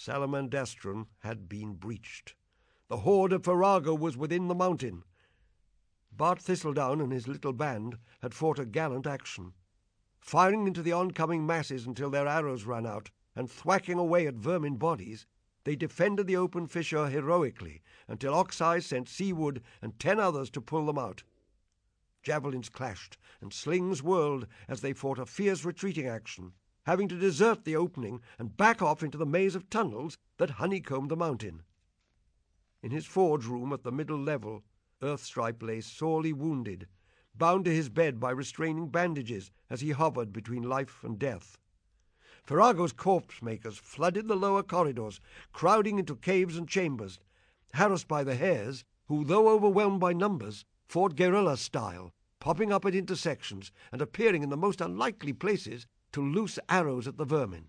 Salamandastron had been breached. The horde of Virago was within the mountain. Bart Thistledown and his little band had fought a gallant action, firing into the oncoming masses until their arrows ran out, and thwacking away at vermin bodies. They defended the open fissure heroically until Oxeye sent Seawood and 10 others to pull them out. Javelins clashed and slings whirled as they fought a fierce retreating action, having to desert the opening and back off into the maze of tunnels that honeycombed the mountain. In his forge room at the middle level, Earthstripe lay sorely wounded, bound to his bed by restraining bandages as he hovered between life and death. Virago's corpse makers flooded the lower corridors, crowding into caves and chambers, harassed by the hares, who, though overwhelmed by numbers, fought guerrilla style, popping up at intersections and appearing in the most unlikely places to loose arrows at the vermin.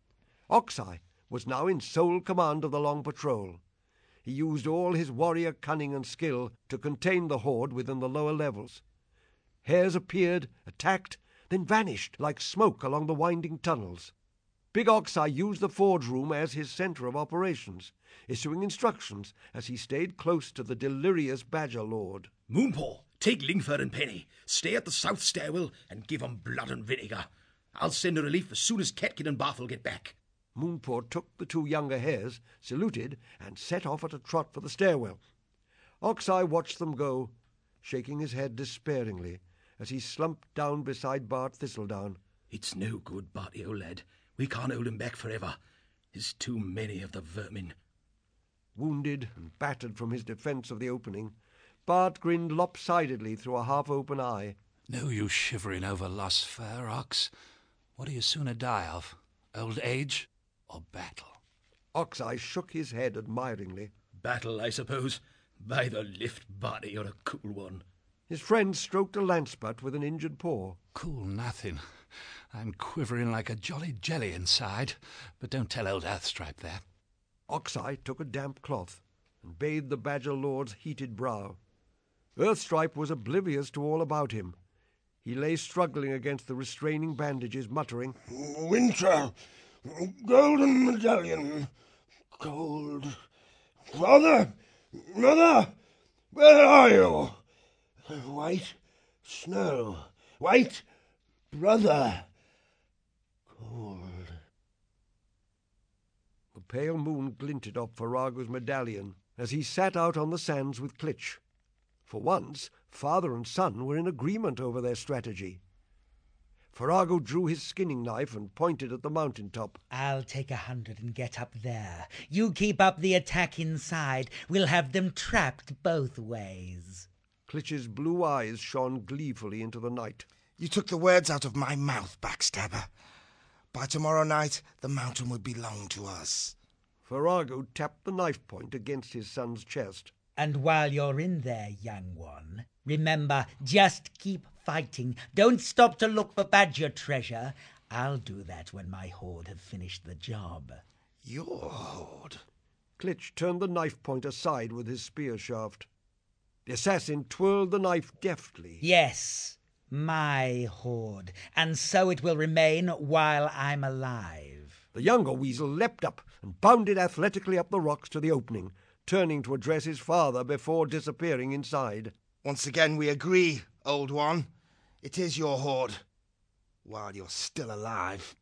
Oxeye was now in sole command of the long patrol. He used all his warrior cunning and skill to contain the horde within the lower levels. Hares appeared, attacked, then vanished like smoke along the winding tunnels. Big Oxeye used the forge room as his center of operations, issuing instructions as he stayed close to the delirious Badger Lord. Moonpaw, take Lingford and Penny, stay at the south stairwell and give 'em blood and vinegar. I'll send a relief as soon as Ketkin and Barthel get back. Moonpaw took the 2 younger hares, saluted, and set off at a trot for the stairwell. Oxeye watched them go, shaking his head despairingly as he slumped down beside Bart Thistledown. It's no good, Barty, old lad. We can't hold him back forever. There's too many of the vermin. Wounded and battered from his defence of the opening, Bart grinned lopsidedly through a half-open eye. No use shivering over lost fur, Ox. What do you sooner die of, old age or battle? Oxeye shook his head admiringly. Battle, I suppose. By the lift, Barty, you're a cool one. His friend stroked a lance butt with an injured paw. Cool nothing. I'm quivering like a jolly jelly inside, but don't tell old Earthstripe that. Oxeye took a damp cloth and bathed the Badger Lord's heated brow. Earthstripe was oblivious to all about him. He lay struggling against the restraining bandages, muttering, "Winter, golden medallion, gold. Father, mother, where are you? White snow, white brother, cold." The pale moon glinted off Virago's medallion as he sat out on the sands with Klitch. For once, father and son were in agreement over their strategy. Virago drew his skinning knife and pointed at the mountaintop. "I'll take 100 and get up there. You keep up the attack inside. We'll have them trapped both ways." Klitch's blue eyes shone gleefully into the night. "You took the words out of my mouth, backstabber. By tomorrow night, the mountain will belong to us." Virago tapped the knife point against his son's chest. "And while you're in there, young one, remember, just keep fighting. Don't stop to look for Badger treasure. I'll do that when my horde have finished the job." "Your horde?" Klitch turned the knife point aside with his spear shaft. The assassin twirled the knife deftly. "Yes, my horde, and so it will remain while I'm alive." The younger weasel leapt up and bounded athletically up the rocks to the opening, turning to address his father before disappearing inside. "Once again we agree, old one. It is your horde, while you're still alive."